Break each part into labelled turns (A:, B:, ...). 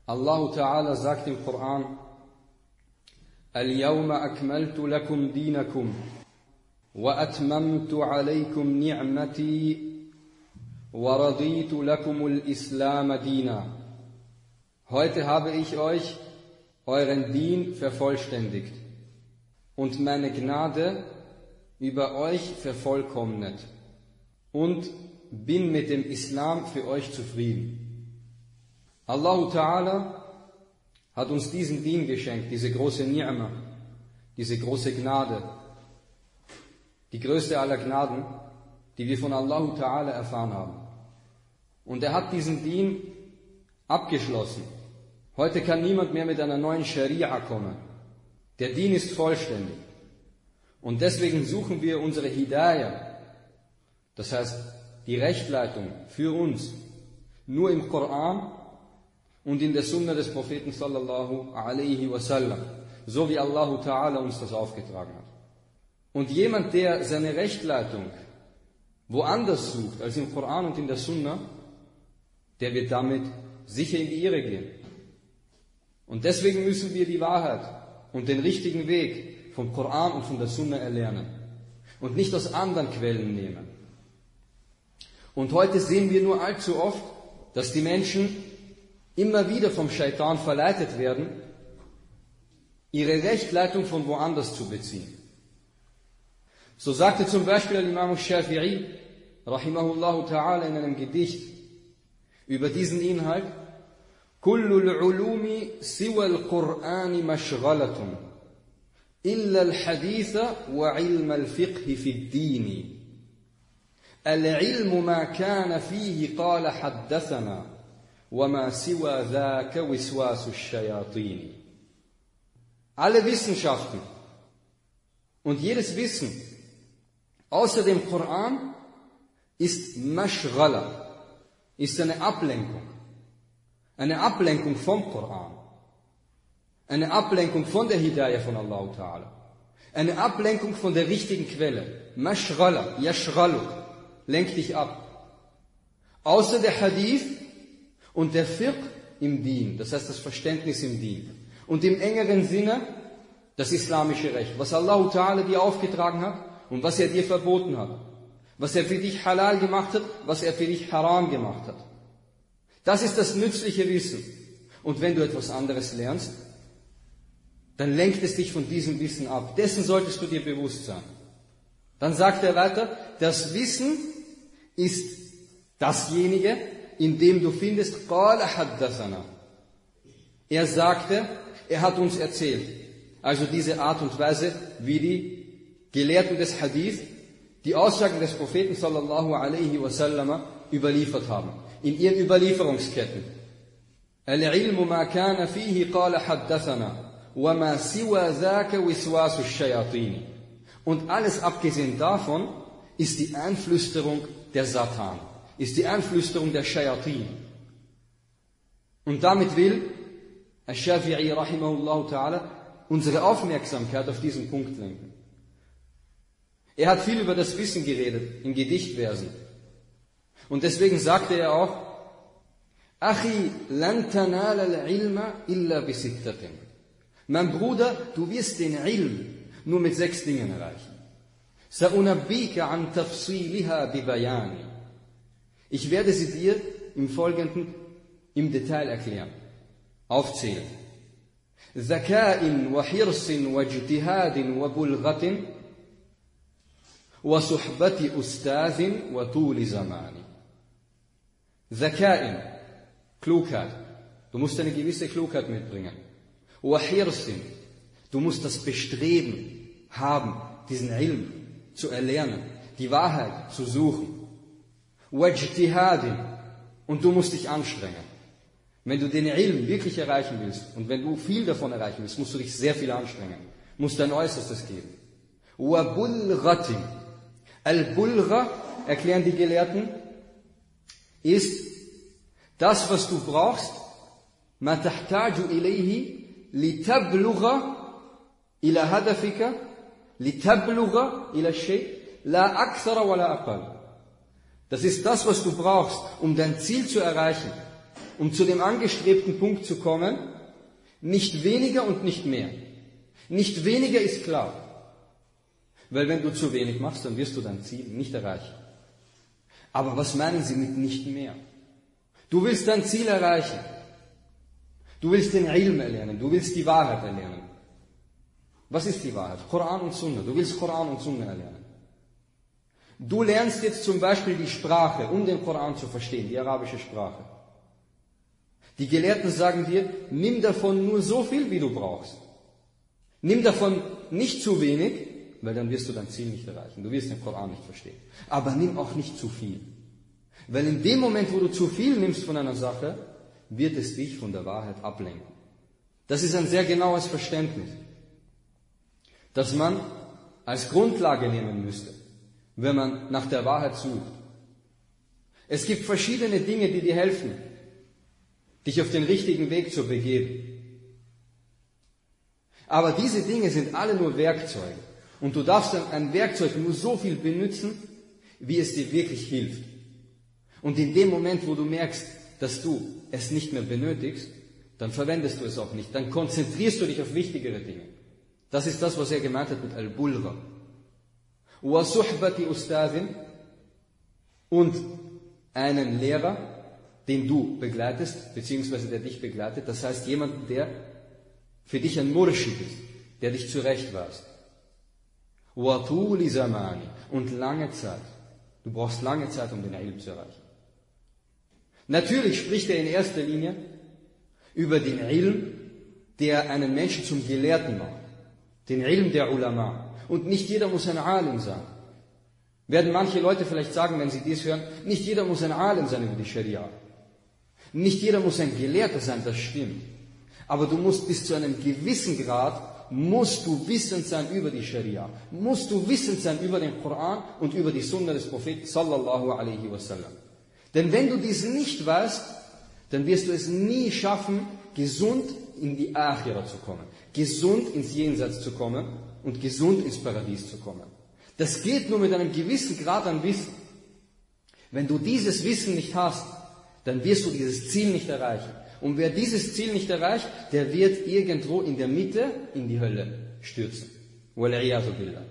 A: Allah Ta'ala sagt im Koran: Al-Yawma akmaltu lakum dinakum wa atmamtu alaykum ni'mati wa raditu lakumul Islam dina. Heute habe ich euch euren Dien vervollständigt und meine Gnade über euch vervollkommnet und bin mit dem Islam für euch zufrieden. Allah Ta'ala hat uns diesen Dien geschenkt, diese große Ni'ma, diese große Gnade, die größte aller Gnaden, die wir von Allah Ta'ala erfahren haben. Und er hat diesen Dien abgeschlossen. Heute kann niemand mehr mit einer neuen Scharia kommen. Der Dien ist vollständig. Und deswegen suchen wir unsere Hidayah, das heißt die Rechtleitung für uns, nur im Koran und in der Sunna des Propheten sallallahu alaihi wasallam, so wie Allah Ta'ala uns das aufgetragen hat. Und jemand, der seine Rechtleitung woanders sucht als im Koran und in der Sunna, der wird damit sicher in die Irre gehen. Und deswegen müssen wir die Wahrheit und den richtigen Weg vom Koran und von der Sunna erlernen und nicht aus anderen Quellen nehmen. Und heute sehen wir nur allzu oft, dass die Menschen immer wieder vom Scheitan verleitet werden, ihre Rechtleitung von woanders zu beziehen. So sagte zum Beispiel Imam Shafi'i, rahimahullahu ta'ala, in einem Gedicht über diesen Inhalt: Kullu al-ulumi siwa al-Qur'ani mashghalatun, illa al-haditha wa ilma al-fiqhi fi ad-dini. Al-ilmu ma kana fihi qala haddathana, wa ma siwa dhaka wiswasu ash-shayatin. Alle Wissenschaften und jedes Wissen außer dem Koran ist Mashghala, ist eine Ablenkung vom Koran, eine Ablenkung von der Hidayah von Allah Ta'ala, eine Ablenkung von der richtigen Quelle. Mashghala, yashghaluk, lenkt dich ab. Außer der Hadith und der Fiqh im Dien, das heißt das Verständnis im Dien. Und im engeren Sinne das islamische Recht, was Allah Ta'ala dir aufgetragen hat und was er dir verboten hat, was er für dich halal gemacht hat, was er für dich haram gemacht hat. Das ist das nützliche Wissen. Und wenn du etwas anderes lernst, dann lenkt es dich von diesem Wissen ab. Dessen solltest du dir bewusst sein. Dann sagt er weiter, das Wissen ist dasjenige, in dem du findest, qala haddathana. Er sagte, er hat uns erzählt. Also diese Art und Weise, wie die Gelehrten des Hadith die Aussagen des Propheten sallallahu alaihi wasallam überliefert haben, in ihren Überlieferungsketten. Al-ilmu ma kana fihi qala haddathana, wa ma siwa dhaka wiswasu ash-shayatin. Und alles abgesehen davon ist die Einflüsterung der Satan, ist die Einflüsterung der Shayatin. Und damit will Al-Shafi'i rahimahullah ta'ala unsere Aufmerksamkeit auf diesen Punkt lenken. Er hat viel über das Wissen geredet, in Gedichtversen. Und deswegen sagte er auch, Achi, lan tanala al-ilma illa bisittatin. Mein Bruder, du wirst den Ilm nur mit 6 Dingen erreichen. Sa'unabbika an tafsiliha bibayani. Ich werde sie dir im Folgenden im Detail erklären, aufzählen. Zaka'in wa hirsin wa ijtihadin wa bulghatin wa suhbati ustadhin wa tuli zamani. Zaka'in, Klugheit. Du musst eine gewisse Klugheit mitbringen. Wa hirsin, du musst das Bestreben haben, diesen Ilm zu erlernen, die Wahrheit zu suchen. Wa ijtihadin, und du musst dich anstrengen. Wenn du den Ilm wirklich erreichen willst und wenn du viel davon erreichen willst, musst du dich sehr viel anstrengen, musst dein Äußerstes geben. Wa bulghatin, al-bulgha, erklären die Gelehrten, ist das, was du brauchst, ma tahtaju ilayhi litablugha ila hadafika, litablugha ila shay, la akthara wa la aqal. Das ist das, was du brauchst, um dein Ziel zu erreichen. um zu dem angestrebten Punkt zu kommen, nicht weniger und nicht mehr. Nicht weniger ist klar. Weil wenn du zu wenig machst, dann wirst du dein Ziel nicht erreichen. Aber was meinen sie mit nicht mehr? Du willst dein Ziel erreichen. Du willst den Ilm erlernen. Du willst die Wahrheit erlernen. Was ist die Wahrheit? Koran und Sunna. Du willst Koran und Sunna erlernen. Du lernst jetzt zum Beispiel die Sprache, um den Koran zu verstehen, die arabische Sprache. Die Gelehrten sagen dir, nimm davon nur so viel, wie du brauchst. Nimm davon nicht zu wenig, weil dann wirst du dein Ziel nicht erreichen. Du wirst den Koran nicht verstehen. Aber nimm auch nicht zu viel. Weil in dem Moment, wo du zu viel nimmst von einer Sache, wird es dich von der Wahrheit ablenken. Das ist ein sehr genaues Verständnis, das man als Grundlage nehmen müsste, wenn man nach der Wahrheit sucht. Es gibt verschiedene Dinge, die dir helfen, dich auf den richtigen Weg zu begeben. Aber diese Dinge sind alle nur Werkzeuge. Und du darfst dann ein Werkzeug nur so viel benutzen, wie es dir wirklich hilft. Und in dem Moment, wo du merkst, dass du es nicht mehr benötigst, dann verwendest du es auch nicht. Dann konzentrierst du dich auf wichtigere Dinge. Das ist das, was er gemeint hat mit Al-Bulgha. Wa suhbati Ustadin, und einen Lehrer, den du begleitest, beziehungsweise der dich begleitet. Das heißt, jemand, der für dich ein Murshid ist, der dich zurechtweist. Wa tuli zamani, und lange Zeit. Du brauchst lange Zeit, um den Ilm zu erreichen. Natürlich spricht er in erster Linie über den Ilm, der einen Menschen zum Gelehrten macht. Den Ilm der Ulama. Und nicht jeder muss ein Alim sein. Werden manche Leute vielleicht sagen, wenn sie dies hören, nicht jeder muss ein Alim sein über die Scharia. Nicht jeder muss ein Gelehrter sein, das stimmt. Aber du musst bis zu einem gewissen Grad, musst du wissend sein über die Scharia. Musst du wissend sein über den Koran und über die Sunna des Propheten sallallahu alaihi wasallam. Denn wenn du dies nicht weißt, dann wirst du es nie schaffen, gesund in die Akhira zu kommen. Gesund ins Jenseits zu kommen und gesund ins Paradies zu kommen. Das geht nur mit einem gewissen Grad an Wissen. Wenn du dieses Wissen nicht hast, dann wirst du dieses Ziel nicht erreichen. Und wer dieses Ziel nicht erreicht, der wird irgendwo in der Mitte in die Hölle stürzen. Wal-'iyadhu billah.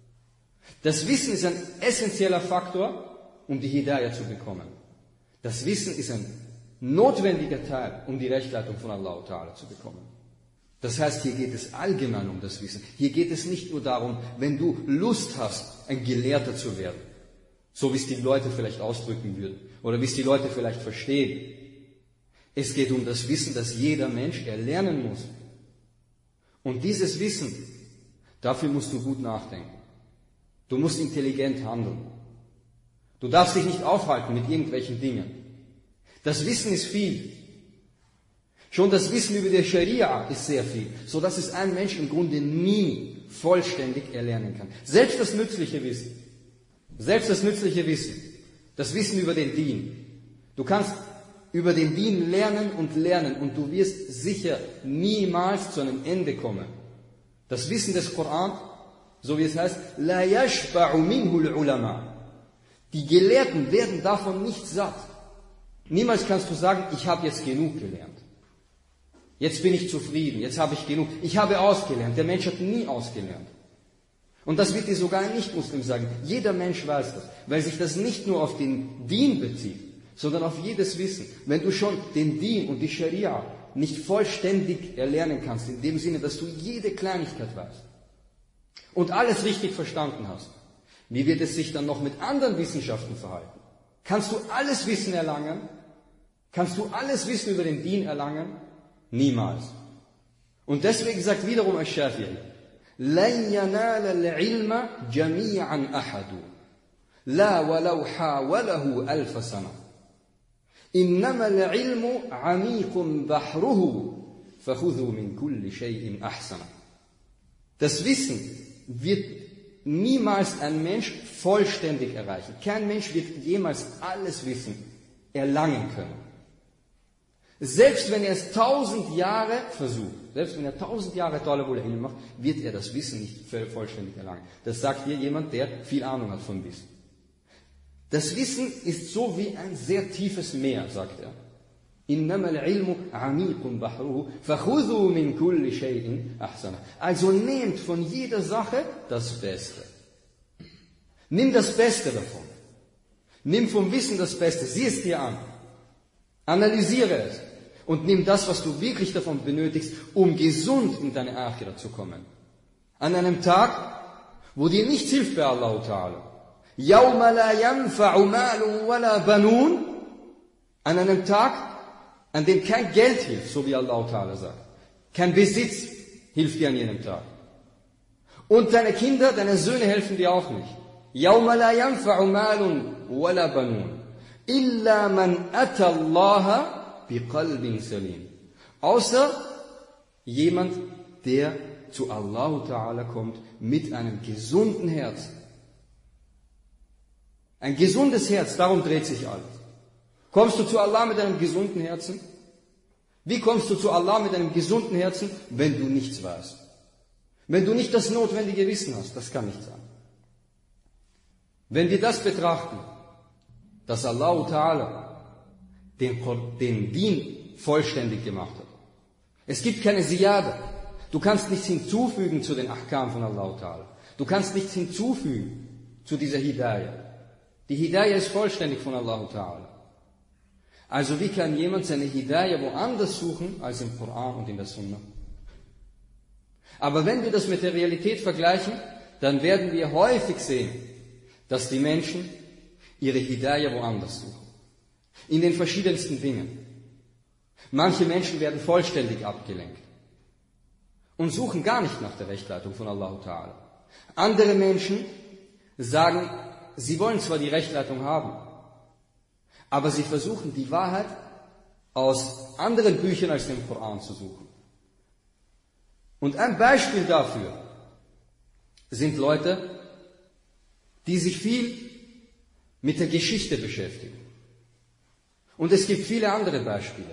A: Das Wissen ist ein essentieller Faktor, um die Hidayah zu bekommen. Das Wissen ist ein notwendiger Teil, um die Rechtleitung von Allah Ta'ala zu bekommen. Das heißt, hier geht es allgemein um das Wissen. Hier geht es nicht nur darum, wenn du Lust hast, ein Gelehrter zu werden, so wie es die Leute vielleicht ausdrücken würden, oder wie es die Leute vielleicht verstehen. Es geht um das Wissen, das jeder Mensch erlernen muss. Und dieses Wissen, dafür musst du gut nachdenken. Du musst intelligent handeln. Du darfst dich nicht aufhalten mit irgendwelchen Dingen. Das Wissen ist viel. Schon das Wissen über die Scharia ist sehr viel, so dass es ein Mensch im Grunde nie vollständig erlernen kann. Selbst das nützliche Wissen, das Wissen über den Dien. Du kannst über den Dien lernen und du wirst sicher niemals zu einem Ende kommen. Das Wissen des Koran, so wie es heißt, la yashba'u minhu al-ulama. Die Gelehrten werden davon nicht satt. Niemals kannst du sagen, ich habe jetzt genug gelernt. Jetzt bin ich zufrieden, jetzt habe ich genug. Ich habe ausgelernt. Der Mensch hat nie ausgelernt. Und das wird dir sogar ein Nicht-Muslim sagen. Jeder Mensch weiß das, weil sich das nicht nur auf den Dien bezieht, sondern auf jedes Wissen. Wenn du schon den Dien und die Scharia nicht vollständig erlernen kannst, in dem Sinne, dass du jede Kleinigkeit weißt und alles richtig verstanden hast, wie wird es sich dann noch mit anderen Wissenschaften verhalten? Kannst du alles Wissen erlangen? Kannst du alles Wissen über den Dien erlangen? Niemals. Und deswegen sagt wiederum Al-Shafi'i, لَنْ يَنَالَ الْعِلْمَ جَمِيعًا أَحَدٌ لَا وَلَوْ حَاوَلَهُ أَلْفَ سَنَةٍ إِنَّمَا الْعِلْمُ عَمِيقٌ بَحْرُهُ فَخُذُوا مِنْ كُلِّ شَيْءٍ أَحْسَنًا. Das Wissen wird niemals ein Mensch vollständig erreichen. Kein Mensch wird jemals alles Wissen erlangen können. Selbst wenn er es 1000 Jahre versucht, selbst wenn er 1000 Jahre Talabul Ilm macht, wird er das Wissen nicht vollständig erlangen. Das sagt hier jemand, der viel Ahnung hat von Wissen. Das Wissen ist so wie ein sehr tiefes Meer, sagt er. إنما العلم عميق بحره فخذوا من كل شيء أحسنه. Also nehmt von jeder Sache das Beste. Nimm das Beste davon. Nimm vom Wissen das Beste. Sieh es dir an. Analysiere es. Und nimm das, was du wirklich davon benötigst, um gesund in deine Akhira zu kommen. An einem Tag, wo dir nichts hilft bei Allah Ta'ala. يَوْمَ لَا يَنْفَعُ مَالٌ وَلَا بَنُونَ. An einem Tag, an dem kein Geld hilft, so wie Allah Ta'ala sagt. Kein Besitz hilft dir an jenem Tag. Und deine Kinder, deine Söhne helfen dir auch nicht. يَوْمَ لَا يَنْفَعُ مَالٌ وَلَا بَنُونَ إِلَّا مَنْ أَتَى اللَّهَ بِقَلْبٍ سَلِيمٍ. Außer jemand, der zu Allah Ta'ala kommt mit einem gesunden Herzen. Ein gesundes Herz, darum dreht sich alles. Kommst du zu Allah mit einem gesunden Herzen? Wie kommst du zu Allah mit einem gesunden Herzen, wenn du nichts weißt? Wenn du nicht das notwendige Wissen hast, das kann nicht sein. Wenn wir das betrachten, dass Allah Ta'ala den Dien vollständig gemacht hat. Es gibt keine Ziyada. Du kannst nichts hinzufügen zu den Ahkam von Allah Ta'ala. Du kannst nichts hinzufügen zu dieser Hidayah. Die Hidayah ist vollständig von Allah Ta'ala. Also wie kann jemand seine Hidayah woanders suchen als im Koran und in der Sunna? Aber wenn wir das mit der Realität vergleichen, dann werden wir häufig sehen, dass die Menschen ihre Hidayah woanders suchen. In den verschiedensten Dingen. Manche Menschen werden vollständig abgelenkt und suchen gar nicht nach der Rechtleitung von Allah Ta'ala. Andere Menschen sagen, sie wollen zwar die Rechtleitung haben, aber sie versuchen die Wahrheit aus anderen Büchern als dem Koran zu suchen. Und ein Beispiel dafür sind Leute, die sich viel mit der Geschichte beschäftigen. Und es gibt viele andere Beispiele.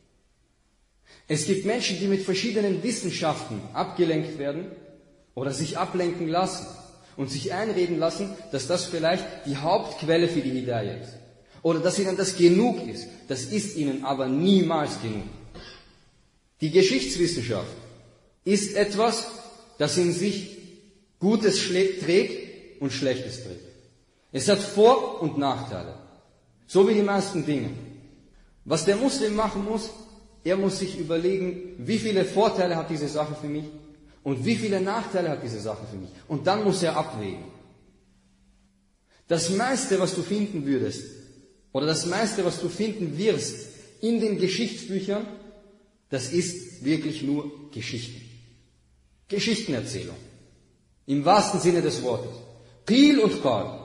A: Es gibt Menschen, die mit verschiedenen Wissenschaften abgelenkt werden oder sich ablenken lassen und sich einreden lassen, dass das vielleicht die Hauptquelle für die Hidayah ist. Oder dass ihnen das genug ist. Das ist ihnen aber niemals genug. Die Geschichtswissenschaft ist etwas, das in sich Gutes trägt und Schlechtes trägt. Es hat Vor- und Nachteile. So wie die meisten Dinge. Was der Muslim machen muss, er muss sich überlegen, wie viele Vorteile hat diese Sache für mich und wie viele Nachteile hat diese Sache für mich. Und dann muss er abwägen. Das meiste, was du finden würdest, oder das meiste, was du finden wirst in den Geschichtsbüchern, das ist wirklich nur Geschichten. Geschichtenerzählung. Im wahrsten Sinne des Wortes. Qil und Qal.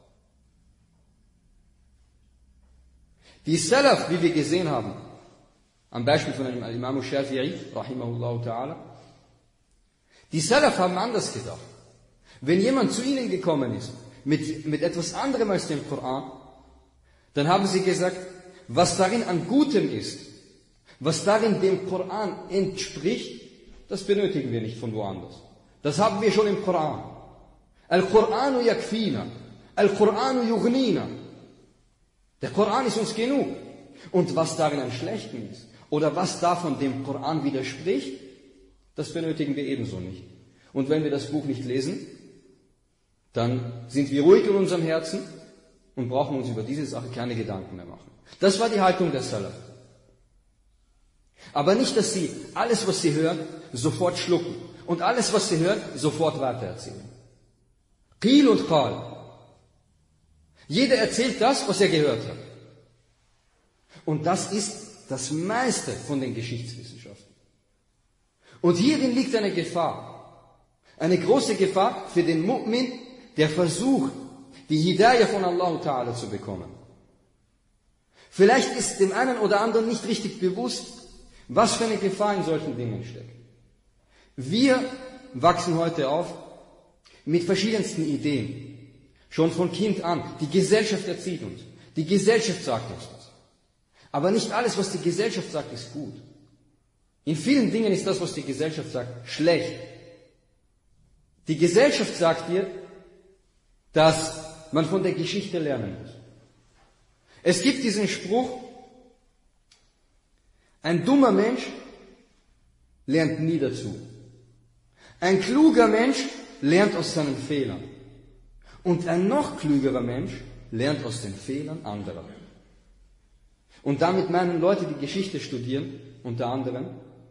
A: Die Salaf, wie wir gesehen haben, am Beispiel von einem Imam Shafi'i, rahimahullah ta'ala, die Salaf haben anders gedacht. Wenn jemand zu ihnen gekommen ist, mit etwas anderem als dem Koran, dann haben sie gesagt, was darin an Gutem ist, was darin dem Koran entspricht, das benötigen wir nicht von woanders. Das haben wir schon im Koran. Al-Qur'anu yakfina, Al-Qur'anu yughnina. Der Koran ist uns genug. Und was darin an Schlechtem ist, oder was davon dem Koran widerspricht, das benötigen wir ebenso nicht. Und wenn wir das Buch nicht lesen, dann sind wir ruhig in unserem Herzen und brauchen uns über diese Sache keine Gedanken mehr machen. Das war die Haltung der Salaf. Aber nicht, dass sie alles, was sie hören, sofort schlucken und alles, was sie hören, sofort weitererzählen. Qil und Qal. Jeder erzählt das, was er gehört hat. Und das ist das meiste von den Geschichtswissenschaften. Und hierin liegt eine Gefahr. Eine große Gefahr für den Mu'min, der versucht, die Hidayah von Allah Ta'ala zu bekommen. Vielleicht ist dem einen oder anderen nicht richtig bewusst, was für eine Gefahr in solchen Dingen steckt. Wir wachsen heute auf mit verschiedensten Ideen. Schon von Kind an. Die Gesellschaft erzieht uns. Die Gesellschaft sagt uns das. Aber nicht alles, was die Gesellschaft sagt, ist gut. In vielen Dingen ist das, was die Gesellschaft sagt, schlecht. Die Gesellschaft sagt dir, dass man von der Geschichte lernen muss. Es gibt diesen Spruch, Ein dummer Mensch lernt nie dazu. Ein kluger Mensch lernt aus seinen Fehlern. Und ein noch klügerer Mensch lernt aus den Fehlern anderer. Und damit meinen Leute, die Geschichte studieren, unter anderem,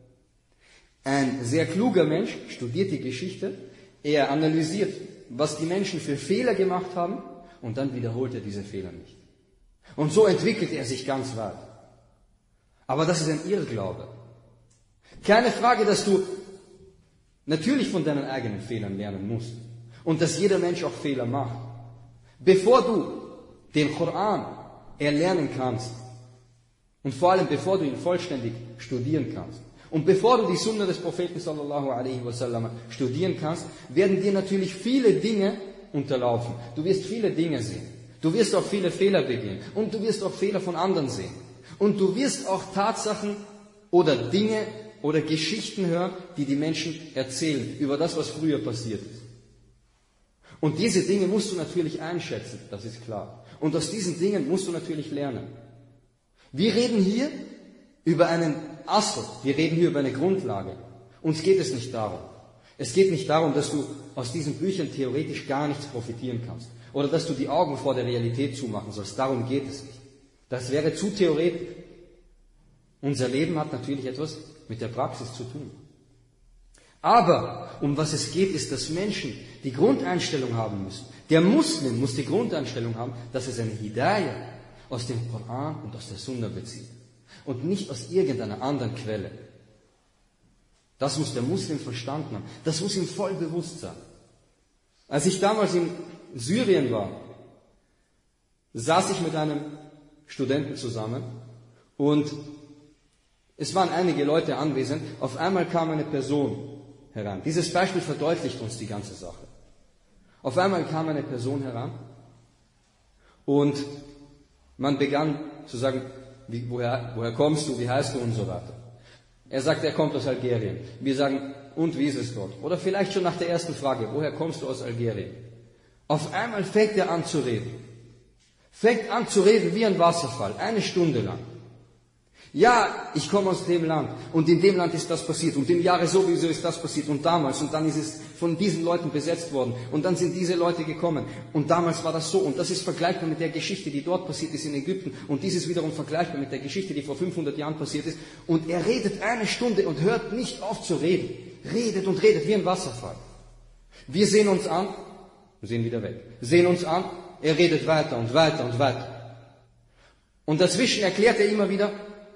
A: ein sehr kluger Mensch studiert die Geschichte, er analysiert, was die Menschen für Fehler gemacht haben, und dann wiederholt er diese Fehler nicht. Und so entwickelt er sich ganz weit. Aber das ist ein Irrglaube. Keine Frage, dass du natürlich von deinen eigenen Fehlern lernen musst. Und dass jeder Mensch auch Fehler macht. Bevor du den Koran erlernen kannst, und vor allem bevor du ihn vollständig studieren kannst, und bevor du die Sunna des Propheten sallallahu alaihi wasallam studieren kannst, werden dir natürlich viele Dinge unterlaufen. Du wirst viele Dinge sehen. Du wirst auch viele Fehler begehen. Und du wirst auch Fehler von anderen sehen. Und du wirst auch Tatsachen oder Dinge oder Geschichten hören, die die Menschen erzählen über das, was früher passiert ist. Und diese Dinge musst du natürlich einschätzen, das ist klar. Und aus diesen Dingen musst du natürlich lernen. Wir reden hier über einen Asl, wir reden hier über eine Grundlage. Uns geht es nicht darum. Es geht nicht darum, dass du aus diesen Büchern theoretisch gar nichts profitieren kannst. Oder dass du die Augen vor der Realität zumachen sollst. Darum geht es nicht. Das wäre zu theoretisch. Unser Leben hat natürlich etwas mit der Praxis zu tun. Aber um was es geht, ist, dass Menschen die Grundeinstellung haben müssen. Der Muslim muss die Grundeinstellung haben, dass er seine Hidayah aus dem Koran und aus der Sunna bezieht. Und nicht aus irgendeiner anderen Quelle. Das muss der Muslim verstanden haben. Das muss ihm voll bewusst sein. Als ich damals in Syrien war, saß ich mit einem Studenten zusammen und es waren einige Leute anwesend. Auf einmal kam eine Person heran. Dieses Beispiel verdeutlicht uns die ganze Sache. Auf einmal kam eine Person heran und man begann zu sagen, woher kommst du, wie heißt du und so weiter. Er sagt, er kommt aus Algerien. Wir sagen, und wie ist es dort? Oder vielleicht schon nach der ersten Frage, woher kommst du aus Algerien? Auf einmal fängt er an zu reden. Fängt an zu reden wie ein Wasserfall, 1 Stunde lang. Ja, ich komme aus dem Land und in dem Land ist das passiert und im Jahre sowieso ist das passiert und damals und dann ist es von diesen Leuten besetzt worden und dann sind diese Leute gekommen und damals war das so und das ist vergleichbar mit der Geschichte, die dort passiert ist in Ägypten und dies ist wiederum vergleichbar mit der Geschichte, die vor 500 Jahren passiert ist und er redet 1 Stunde und hört nicht auf zu reden. Redet und redet wie ein Wasserfall. Wir sehen uns an, sehen wieder weg, sehen uns an, er redet weiter und weiter und weiter. Und dazwischen erklärt er immer wieder,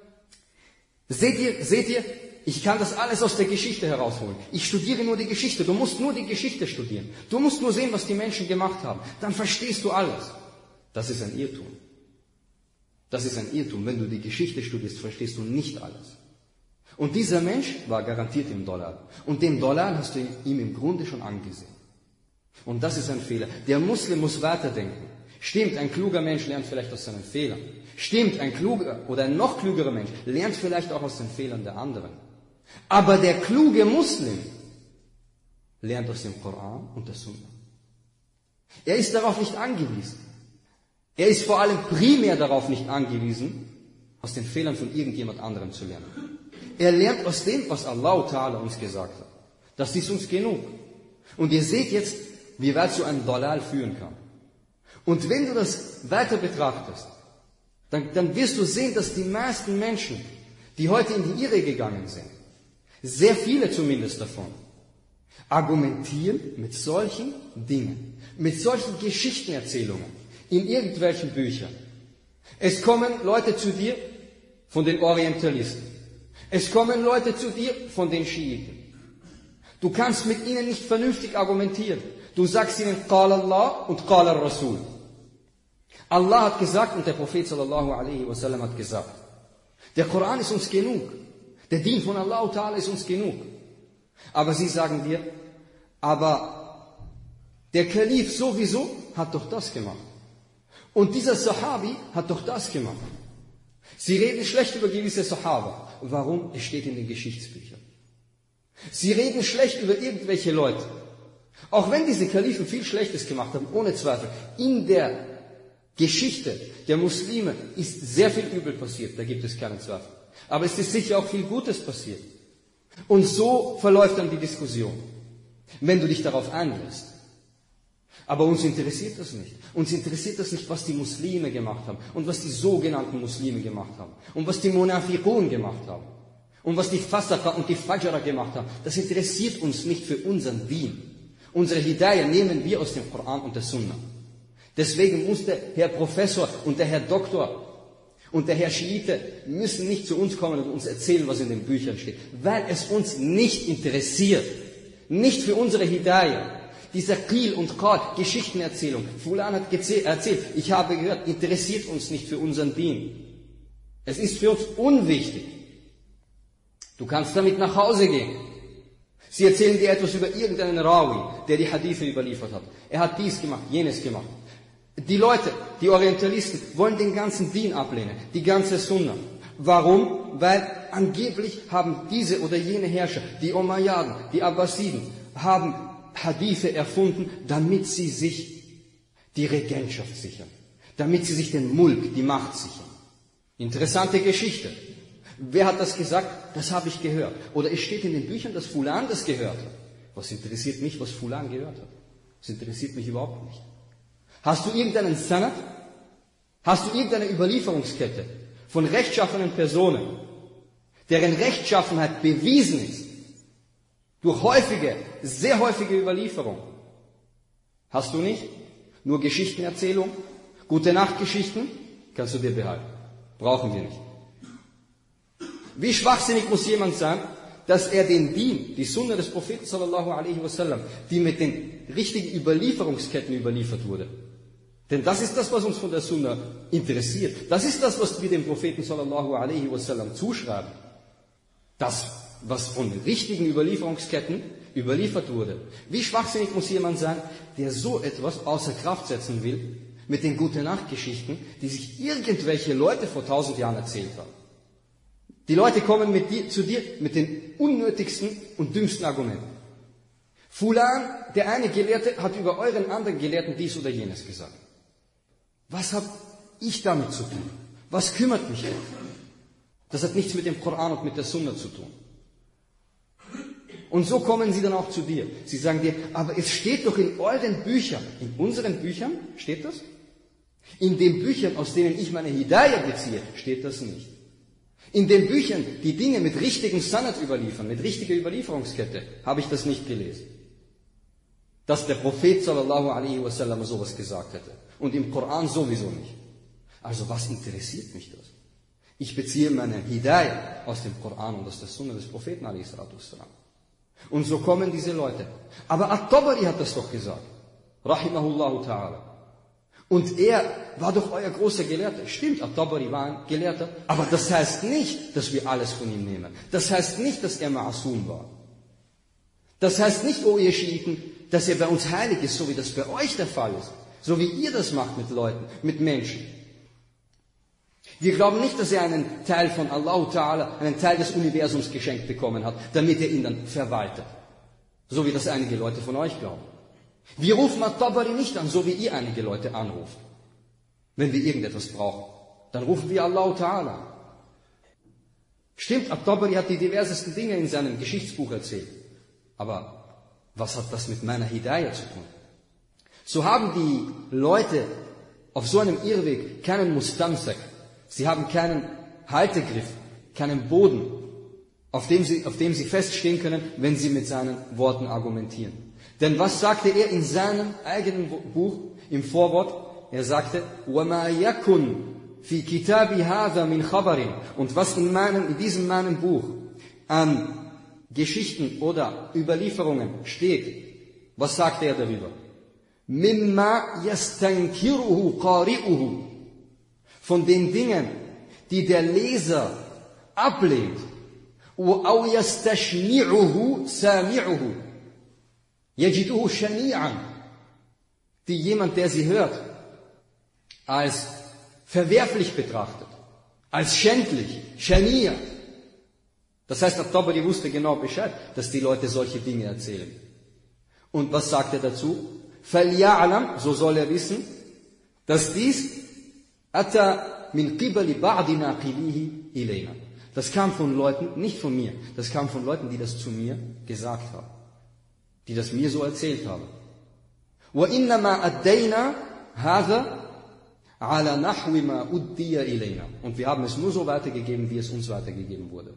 A: seht ihr, ich kann das alles aus der Geschichte herausholen. Ich studiere nur die Geschichte. Du musst nur die Geschichte studieren. Du musst nur sehen, was die Menschen gemacht haben. Dann verstehst du alles. Das ist ein Irrtum. Das ist ein Irrtum. Wenn du die Geschichte studierst, verstehst du nicht alles. Und dieser Mensch war garantiert im Dalal. Und den Dalal hast du ihm im Grunde schon angesehen. Und das ist ein Fehler. Der Muslim muss weiterdenken. Stimmt, ein kluger Mensch lernt vielleicht aus seinen Fehlern. Stimmt, ein kluger oder ein noch klügerer Mensch lernt vielleicht auch aus den Fehlern der anderen. Aber der kluge Muslim lernt aus dem Koran und der Sunna. Er ist darauf nicht angewiesen. Er ist vor allem primär darauf nicht angewiesen, aus den Fehlern von irgendjemand anderem zu lernen. Er lernt aus dem, was Allah Ta'ala uns gesagt hat. Das ist uns genug. Und ihr seht jetzt, wie weit so ein Dalal führen kann. Und wenn du das weiter betrachtest, dann wirst du sehen, dass die meisten Menschen, die heute in die Irre gegangen sind, sehr viele zumindest davon, argumentieren mit solchen Dingen, mit solchen Geschichtenerzählungen in irgendwelchen Büchern. Es kommen Leute zu dir von den Orientalisten. Es kommen Leute zu dir von den Schiiten. Du kannst mit ihnen nicht vernünftig argumentieren. Du sagst ihnen Qala Allah und Qala Rasul. Allah hat gesagt und der Prophet sallallahu alaihi wasallam hat gesagt. Der Koran ist uns genug. Der Dien von Allah Ta'ala ist uns genug. Aber sie sagen dir, aber der Kalif sowieso hat doch das gemacht. Und dieser Sahabi hat doch das gemacht. Sie reden schlecht über gewisse Sahaba. Warum? Es steht in den Geschichtsbüchern. Sie reden schlecht über irgendwelche Leute. Auch wenn diese Kalifen viel Schlechtes gemacht haben, ohne Zweifel. In der Geschichte der Muslime ist sehr viel Übel passiert, da gibt es keinen Zweifel. Aber es ist sicher auch viel Gutes passiert. Und so verläuft dann die Diskussion, wenn du dich darauf einlässt. Aber uns interessiert das nicht. Uns interessiert das nicht, was die Muslime gemacht haben und was die sogenannten Muslime gemacht haben und was die Munafiqun gemacht haben und was die Fasaqa und die Fajra gemacht haben. Das interessiert uns nicht für unseren Deen. Unsere Hidayah nehmen wir aus dem Koran und der Sunna. Deswegen muss der Herr Professor und der Herr Doktor und der Herr Schiite müssen nicht zu uns kommen und uns erzählen, was in den Büchern steht, weil es uns nicht interessiert. Nicht für unsere Hidayah. Dieser Qil und Qal, Geschichtenerzählung. Fulan hat erzählt, ich habe gehört, interessiert uns nicht für unseren Deen. Es ist für uns unwichtig. Du kannst damit nach Hause gehen. Sie erzählen dir etwas über irgendeinen Rawi, der die Hadithe überliefert hat. Er hat dies gemacht, jenes gemacht. Die Leute, die Orientalisten, wollen den ganzen Deen ablehnen, die ganze Sunna. Warum? Weil angeblich haben diese oder jene Herrscher, die Umayyaden, die Abbasiden, haben Hadithe erfunden, damit sie sich die Regentschaft sichern, damit sie sich den Mulk, die Macht sichern. Interessante Geschichte. Wer hat das gesagt? Das habe ich gehört. Oder es steht in den Büchern, dass Fulan das gehört hat. Was interessiert mich, was Fulan gehört hat? Das interessiert mich überhaupt nicht. Hast du irgendeinen Sanad? Hast du irgendeine Überlieferungskette von rechtschaffenen Personen, deren Rechtschaffenheit bewiesen ist, durch sehr häufige Überlieferung? Hast du nicht? Nur Geschichtenerzählung, gute Nachtgeschichten, kannst du dir behalten. Brauchen wir nicht. Wie schwachsinnig muss jemand sein, dass er den Deen, die Sunna des Propheten sallallahu alaihi wasallam, die mit den richtigen Überlieferungsketten überliefert wurde. Denn das ist das, was uns von der Sunna interessiert. Das ist das, was wir dem Propheten sallallahu alaihi wasallam zuschreiben. Das, was von richtigen Überlieferungsketten überliefert wurde. Wie schwachsinnig muss jemand sein, der so etwas außer Kraft setzen will, mit den Gute-Nacht-Geschichten, die sich irgendwelche Leute vor 1000 Jahren erzählt haben. Die Leute kommen zu dir mit den unnötigsten und dümmsten Argumenten. Fulan, der eine Gelehrte, hat über euren anderen Gelehrten dies oder jenes gesagt. Was habe ich damit zu tun? Was kümmert mich das? Das hat nichts mit dem Koran und mit der Sunna zu tun. Und so kommen sie dann auch zu dir. Sie sagen dir, aber es steht doch in euren Büchern, in unseren Büchern, steht das? In den Büchern, aus denen ich meine Hidayah beziehe, steht das nicht. In den Büchern, die Dinge mit richtigem Sanad überliefern, mit richtiger Überlieferungskette, habe ich das nicht gelesen. Dass der Prophet sallallahu alaihi wasallam sowas gesagt hätte. Und im Koran sowieso nicht. Also was interessiert mich das? Ich beziehe meine Hidayah aus dem Koran und aus der Sunna des Propheten alaihi salatu wassalam. Und so kommen diese Leute. Aber At-Tabari hat das doch gesagt. Rahimahullahu ta'ala. Und er war doch euer großer Gelehrter. Stimmt, At-Tabari war ein Gelehrter. Aber das heißt nicht, dass wir alles von ihm nehmen. Das heißt nicht, dass er Ma'asum war. Das heißt nicht, oh ihr Schiiten, dass er bei uns heilig ist, so wie das bei euch der Fall ist. So wie ihr das macht mit Leuten, mit Menschen. Wir glauben nicht, dass er einen Teil von Allah Ta'ala, einen Teil des Universums geschenkt bekommen hat, damit er ihn dann verwaltet. So wie das einige Leute von euch glauben. Wir rufen At-Tabari nicht an, so wie ihr einige Leute anruft. Wenn wir irgendetwas brauchen, dann rufen wir Allah Ta'ala. Stimmt, At-Tabari hat die diversesten Dinge in seinem Geschichtsbuch erzählt. Aber was hat das mit meiner Hidayah zu tun? So haben die Leute auf so einem Irrweg keinen Mustamsak. Sie haben keinen Haltegriff, keinen Boden, auf dem sie feststehen können, wenn sie mit seinen Worten argumentieren. Denn was sagte er in seinem eigenen Buch im Vorwort? Er sagte, وَمَا يَكُنْ فِي كِتَابِ هَذَا مِنْ خَبَرٍ. Und was in diesem meinem Buch an Geschichten oder Überlieferungen steht, was sagte er darüber? مِمَّا يَسْتَنْكِرُهُ قَارِئُهُ. Von den Dingen, die der Leser ablehnt. أَوْ يَسْتَشْنِعُهُ سَامِعُهُ يَجِدُهُ شَنِيعًا. Die jemand, der sie hört, als verwerflich betrachtet, als schändlich, Shania. Das heißt, At-Tabari wusste genau Bescheid, dass die Leute solche Dinge erzählen. Und was sagt er dazu? فَلْيَعْلَمْ, so soll er wissen, dass dies أَتَى مِنْ قِبَلِ بَعْضِ نَاقِلِهِ إِلَيْنَا. Das kam von Leuten, nicht von mir, das kam von Leuten, die das zu mir gesagt haben, die das mir so erzählt haben. وَإِنَّمَا أَدَّيْنَا هَذَا عَلَى نَحْوِ مَا أُدِّيَ إِلَيْنَا. Und wir haben es nur so weitergegeben, wie es uns weitergegeben wurde.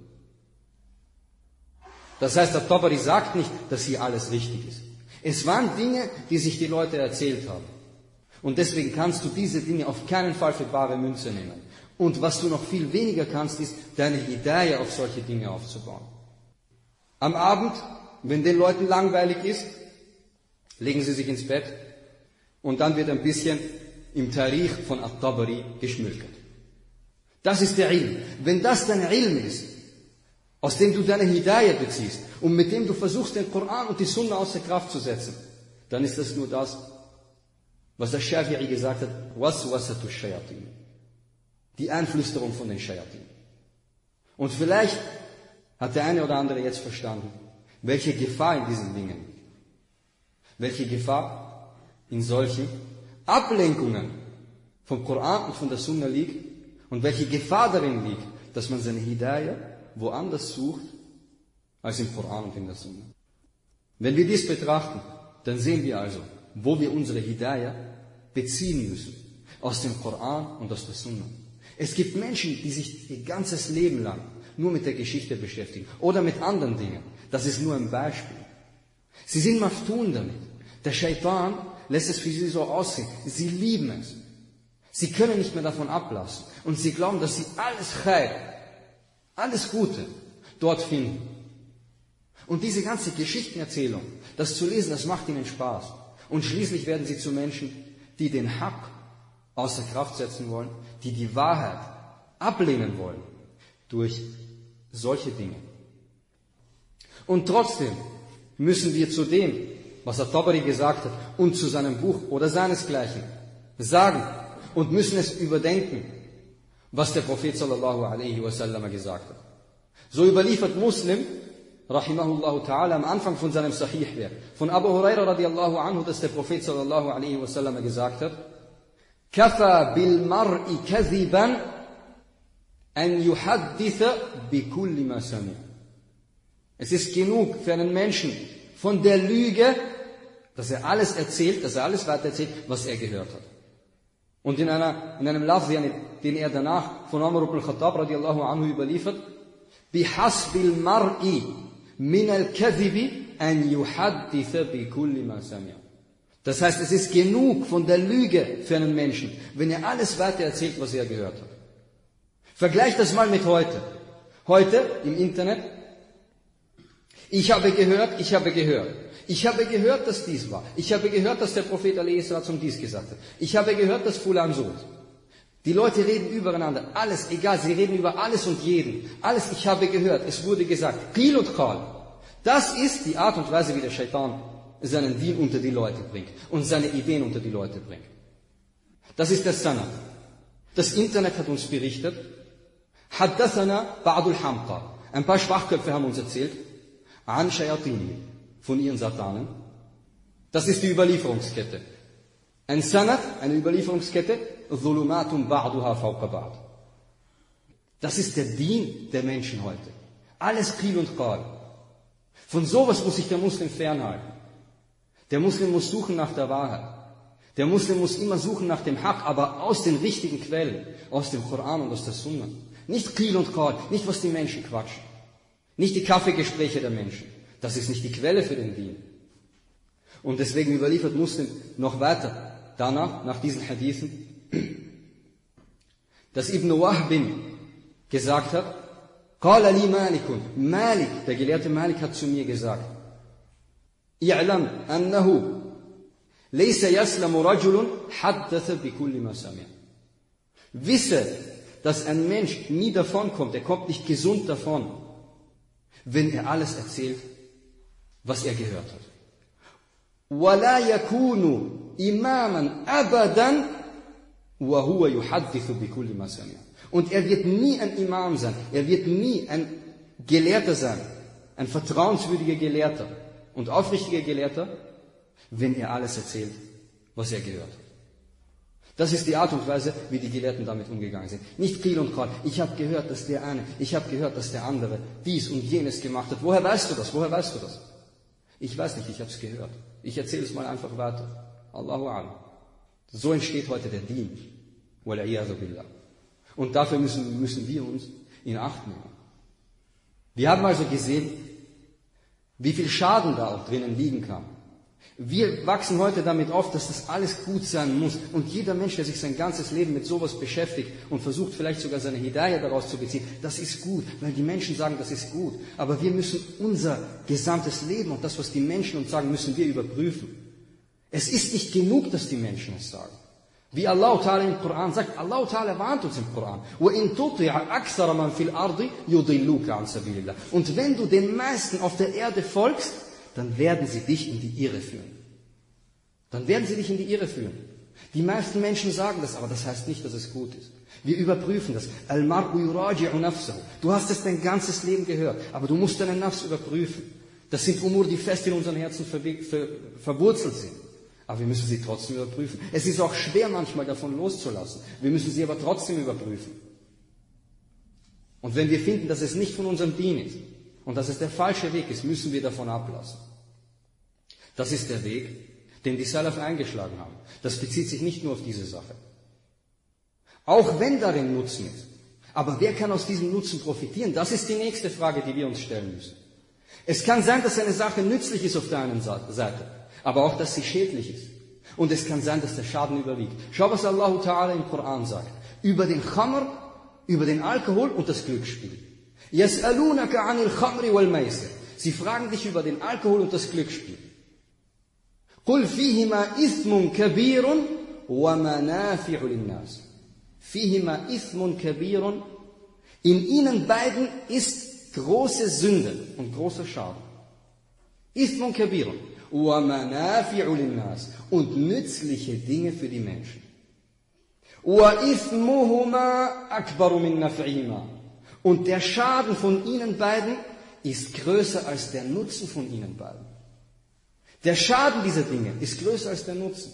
A: Das heißt, der Tabari sagt nicht, dass hier alles richtig ist. Es waren Dinge, die sich die Leute erzählt haben. Und deswegen kannst du diese Dinge auf keinen Fall für bare Münze nehmen. Und was du noch viel weniger kannst, ist, deine Hidayah auf solche Dinge aufzubauen. Am Abend, wenn den Leuten langweilig ist, legen sie sich ins Bett und dann wird ein bisschen im Tarikh von At-Tabari geschmückert. Das ist der Ilm. Wenn das dein Ilm ist, aus dem du deine Hidayah beziehst und mit dem du versuchst, den Koran und die Sunna außer Kraft zu setzen, dann ist das nur das, was der Schafi'i gesagt hat, waswasatu shayatin, die Einflüsterung von den Shayatin. Und vielleicht hat der eine oder andere jetzt verstanden, welche Gefahr in diesen Dingen liegt. Welche Gefahr in solchen Ablenkungen vom Koran und von der Sunna liegt und welche Gefahr darin liegt, dass man seine Hidayah woanders sucht als im Koran und in der Sunna. Wenn wir dies betrachten, dann sehen wir also, wo wir unsere Hidayah beziehen müssen. Aus dem Koran und aus der Sunna. Es gibt Menschen, die sich ihr ganzes Leben lang nur mit der Geschichte beschäftigen oder mit anderen Dingen. Das ist nur ein Beispiel. Sie sind maftun damit. Der Shaitan lässt es für sie so aussehen. Sie lieben es. Sie können nicht mehr davon ablassen. Und sie glauben, dass sie alles Khair, alles Gute dort finden. Und diese ganze Geschichtenerzählung, das zu lesen, das macht ihnen Spaß. Und schließlich werden sie zu Menschen, die den Haqq außer Kraft setzen wollen, die die Wahrheit ablehnen wollen durch solche Dinge. Und trotzdem müssen wir zu dem, was At-Tabari gesagt hat, und zu seinem Buch oder seinesgleichen sagen und müssen es überdenken, was der Prophet sallallahu alaihi wasallam gesagt hat. So überliefert Muslim, rahimahullahu ta'ala, am Anfang von seinem Sahih-Werk, von Abu Huraira radiallahu anhu, dass der Prophet sallallahu alaihi wasallam gesagt hat, Kafa bil mar'i kadhiban an yuhadditha bi kulli ma sami'. Es ist genug für einen Menschen von der Lüge, dass er alles erzählt, dass er alles weiter erzählt, was er gehört hat. Und in einem Lafz, den er danach von Umar ibn Khattab radiallahu anhu überliefert, bihasbil mar'i min al-kadhibi an yuhadditha bi kulli ma sami'. Das heißt, es ist genug von der Lüge für einen Menschen, wenn er alles weiter erzählt, was er gehört hat. Vergleich das mal mit heute. Heute im Internet. Ich habe gehört, dass dies war. Ich habe gehört, dass der Prophet a.s. dies gesagt hat. Ich habe gehört, dass Fulan so ist. Die Leute reden übereinander. Alles, egal, sie reden über alles und jeden. Alles, ich habe gehört, es wurde gesagt. Qil und Qal. Das ist die Art und Weise, wie der Shaitan seinen Dien unter die Leute bringt und seine Ideen unter die Leute bringt. Das ist der Sanad. Das Internet hat uns berichtet, Haddathana ba'dul Hamqa. Ein paar Schwachköpfe haben uns erzählt, an Shayatini, von ihren Satanen. Das ist die Überlieferungskette. Ein Sanad, eine Überlieferungskette, Dhulumatun ba'duha fawqa ba'd. Das ist der Dien der Menschen heute. Alles Qil und Qal. Von sowas muss sich der Muslim fernhalten. Der Muslim muss suchen nach der Wahrheit. Der Muslim muss immer suchen nach dem Haqq, aber aus den richtigen Quellen, aus dem Koran und aus der Sunna. Nicht Qil und Qal, nicht was die Menschen quatschen. Nicht die Kaffeegespräche der Menschen. Das ist nicht die Quelle für den Dien. Und deswegen überliefert Muslim noch weiter danach, nach diesen Hadithen, dass Ibn Wahbin gesagt hat, Qala li Malikun. Malik, der gelehrte Malik, hat zu mir gesagt, I'lam annahu laysa yaslamu rajulun haddatha bi kulli ma sami'a. Wisse, dass ein Mensch nie davonkommt, er kommt nicht gesund davon, wenn er alles erzählt, was er gehört hat. وَلَا يَكُونُ إِمَامًا أَبَدًا وَهُوَ يُحَدِّثُ بِكُلِّ مَا سَمِعَ. Und er wird nie ein Imam sein, er wird nie ein Gelehrter sein, ein vertrauenswürdiger Gelehrter und aufrichtiger Gelehrter, wenn er alles erzählt, was er gehört hat. Das ist die Art und Weise, wie die Gelehrten damit umgegangen sind. Nicht Qil und Qal. Ich habe gehört, dass der eine, ich habe gehört, dass der andere dies und jenes gemacht hat. Woher weißt du das? Woher weißt du das? Ich weiß nicht, ich habe es gehört. Ich erzähle es mal einfach weiter. Allahu A'lam. So entsteht heute der Dien. Wal'iyadu billah. Und dafür müssen wir uns in Acht nehmen. Wir haben also gesehen, wie viel Schaden da auch drinnen liegen kann. Wir wachsen heute damit auf, dass das alles gut sein muss. Und jeder Mensch, der sich sein ganzes Leben mit sowas beschäftigt und versucht vielleicht sogar seine Hidayah daraus zu beziehen, das ist gut, weil die Menschen sagen, das ist gut. Aber wir müssen unser gesamtes Leben und das, was die Menschen uns sagen, müssen wir überprüfen. Es ist nicht genug, dass die Menschen es sagen. Wie Allah Ta'ala im Koran sagt, Allah Ta'ala warnt uns im Koran. Und wenn du den meisten auf der Erde folgst, dann werden sie dich in die Irre führen. Dann werden sie dich in die Irre führen. Die meisten Menschen sagen das, aber das heißt nicht, dass es gut ist. Wir überprüfen das. Al-mar'u yuraji'u nafsahu. Du hast es dein ganzes Leben gehört, aber du musst deinen Nafs überprüfen. Das sind Umur, die fest in unseren Herzen verwurzelt sind. Aber wir müssen sie trotzdem überprüfen. Es ist auch schwer manchmal davon loszulassen. Wir müssen sie aber trotzdem überprüfen. Und wenn wir finden, dass es nicht von unserem Dien ist und dass es der falsche Weg ist, müssen wir davon ablassen. Das ist der Weg, den die Salaf eingeschlagen haben. Das bezieht sich nicht nur auf diese Sache. Auch wenn darin Nutzen ist. Aber wer kann aus diesem Nutzen profitieren? Das ist die nächste Frage, die wir uns stellen müssen. Es kann sein, dass eine Sache nützlich ist auf der einen Seite, aber auch, dass sie schädlich ist. Und es kann sein, dass der Schaden überwiegt. Schau, was Allah Ta'ala im Koran sagt. Über den Khamr, über den Alkohol und das Glücksspiel. يَسْأَلُونَكَ عَنِ الْخَمْرِ وَالْمَيْسِرِ. Sie fragen dich über den Alkohol und das Glücksspiel. قُلْ فِيهِمَا إِثْمٌ كَبِيرٌ وَمَنَافِعُ لِلنَّاسِ. فِيهِمَا إِثْمٌ كَبِيرٌ. In ihnen beiden ist große Sünde und großer Schaden. إِثْمٌ كَبِيرٌ وَمَنَافِعُ لِلنَّاسِ. Und nützliche Dinge für die Menschen. وَإِثْمُهُمَا أَكْبَرُ مِنْ نَفْعِهِمَا. Und der Schaden von ihnen beiden ist größer als der Nutzen von ihnen beiden. Der Schaden dieser Dinge ist größer als der Nutzen.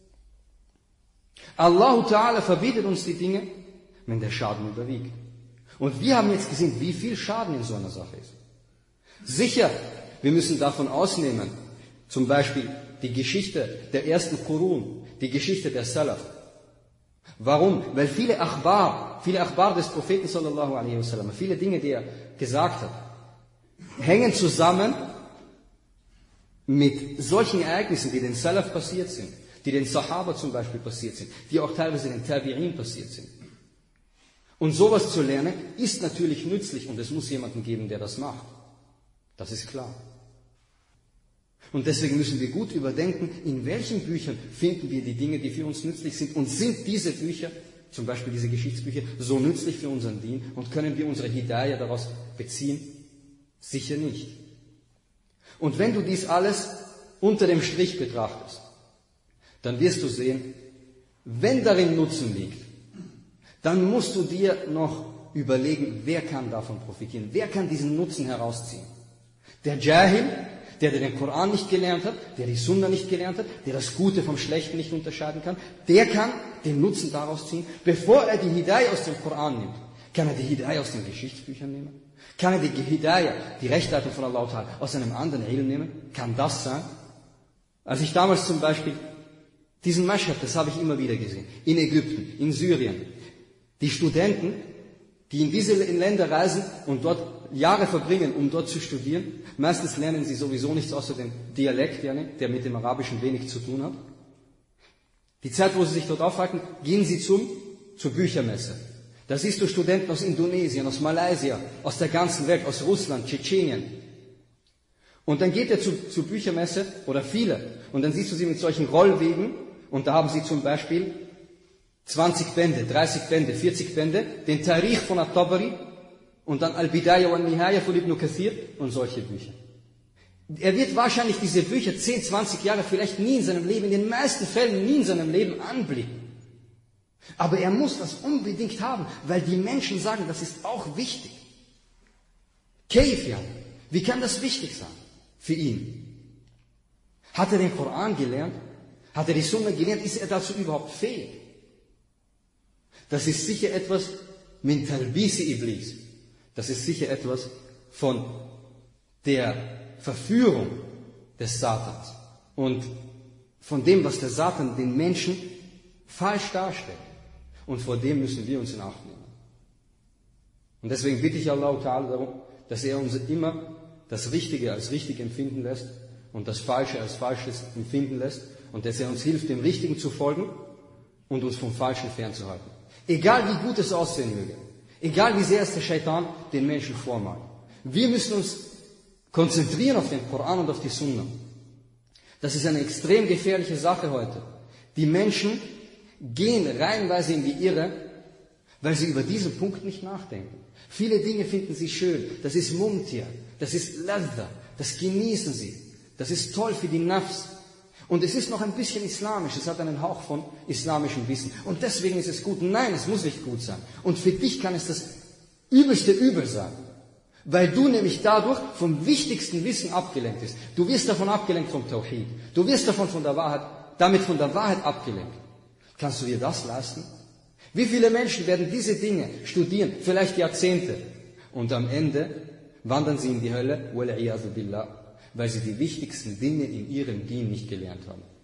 A: Allah Ta'ala verbietet uns die Dinge, wenn der Schaden überwiegt. Und wir haben jetzt gesehen, wie viel Schaden in so einer Sache ist. Sicher, wir müssen davon ausnehmen, zum Beispiel die Geschichte der ersten Qurun, die Geschichte der Salaf. Warum? Weil viele Akhbar des Propheten sallallahu alaihi wasallam, viele Dinge, die er gesagt hat, hängen zusammen mit solchen Ereignissen, die den Salaf passiert sind, die den Sahaba zum Beispiel passiert sind, die auch teilweise den Tabi'in passiert sind. Und sowas zu lernen, ist natürlich nützlich und es muss jemanden geben, der das macht. Das ist klar. Und deswegen müssen wir gut überdenken, in welchen Büchern finden wir die Dinge, die für uns nützlich sind. Und sind diese Bücher, zum Beispiel diese Geschichtsbücher, so nützlich für unseren Dien? Und können wir unsere Hidayah daraus beziehen? Sicher nicht. Und wenn du dies alles unter dem Strich betrachtest, dann wirst du sehen, wenn darin Nutzen liegt, dann musst du dir noch überlegen, wer kann davon profitieren? Wer kann diesen Nutzen herausziehen? Der Jahil, der den Koran nicht gelernt hat, der die Sunna nicht gelernt hat, der das Gute vom Schlechten nicht unterscheiden kann, der kann den Nutzen daraus ziehen, bevor er die Hidayah aus dem Koran nimmt. Kann er die Hidayah aus den Geschichtsbüchern nehmen? Kann er die Hidayah, die Rechtleitung von Allah Ta'ala, aus einem anderen Ilm nehmen? Kann das sein? Als ich damals zum Beispiel diesen Mashhad, das habe ich immer wieder gesehen, in Ägypten, in Syrien, die Studenten, die in diese Länder reisen und dort Jahre verbringen, um dort zu studieren, meistens lernen sie sowieso nichts außer den Dialekt, der mit dem Arabischen wenig zu tun hat. Die Zeit, wo sie sich dort aufhalten, gehen sie zur Büchermesse. Da siehst du Studenten aus Indonesien, aus Malaysia, aus der ganzen Welt, aus Russland, Tschetschenien. Und dann geht er zur Büchermesse, oder viele, und dann siehst du sie mit solchen Rollwegen, und da haben sie zum Beispiel 20 Bände, 30 Bände, 40 Bände, den Tarikh von At-Tabari und dann Al-Bidaya wa Nihaya von Ibn Kathir und solche Bücher. Er wird wahrscheinlich diese Bücher 10, 20 Jahre vielleicht nie in seinem Leben, in den meisten Fällen nie in seinem Leben anblicken. Aber er muss das unbedingt haben, weil die Menschen sagen, das ist auch wichtig. Kaif, wie kann das wichtig sein für ihn? Hat er den Koran gelernt? Hat er die Sunna gelernt? Ist er dazu überhaupt fähig? Das ist sicher etwas min talbisi iblis. Das ist sicher etwas von der Verführung des Satans und von dem, was der Satan den Menschen falsch darstellt. Und vor dem müssen wir uns in Acht nehmen. Und deswegen bitte ich Allah Ta'ala darum, dass er uns immer das Richtige als richtig empfinden lässt und das Falsche als Falsches empfinden lässt und dass er uns hilft, dem Richtigen zu folgen und uns vom Falschen fernzuhalten. Egal wie gut es aussehen möge, egal wie sehr es der Shaitan den Menschen vormalt. Wir müssen uns konzentrieren auf den Koran und auf die Sunna. Das ist eine extrem gefährliche Sache heute. Die Menschen gehen reihenweise in die Irre, weil sie über diesen Punkt nicht nachdenken. Viele Dinge finden sie schön. Das ist Mumtir, das ist Ladha, das genießen sie. Das ist toll für die Nafs. Und es ist noch ein bisschen islamisch, es hat einen Hauch von islamischem Wissen. Und deswegen ist es gut. Nein, es muss nicht gut sein. Und für dich kann es das übelste Übel sein. Weil du nämlich dadurch vom wichtigsten Wissen abgelenkt bist. Du wirst davon abgelenkt vom Tawhid. Du wirst davon von der Wahrheit abgelenkt. Kannst du dir das leisten? Wie viele Menschen werden diese Dinge studieren, vielleicht Jahrzehnte, und am Ende wandern sie in die Hölle, weil sie die wichtigsten Dinge in ihrem Dien nicht gelernt haben.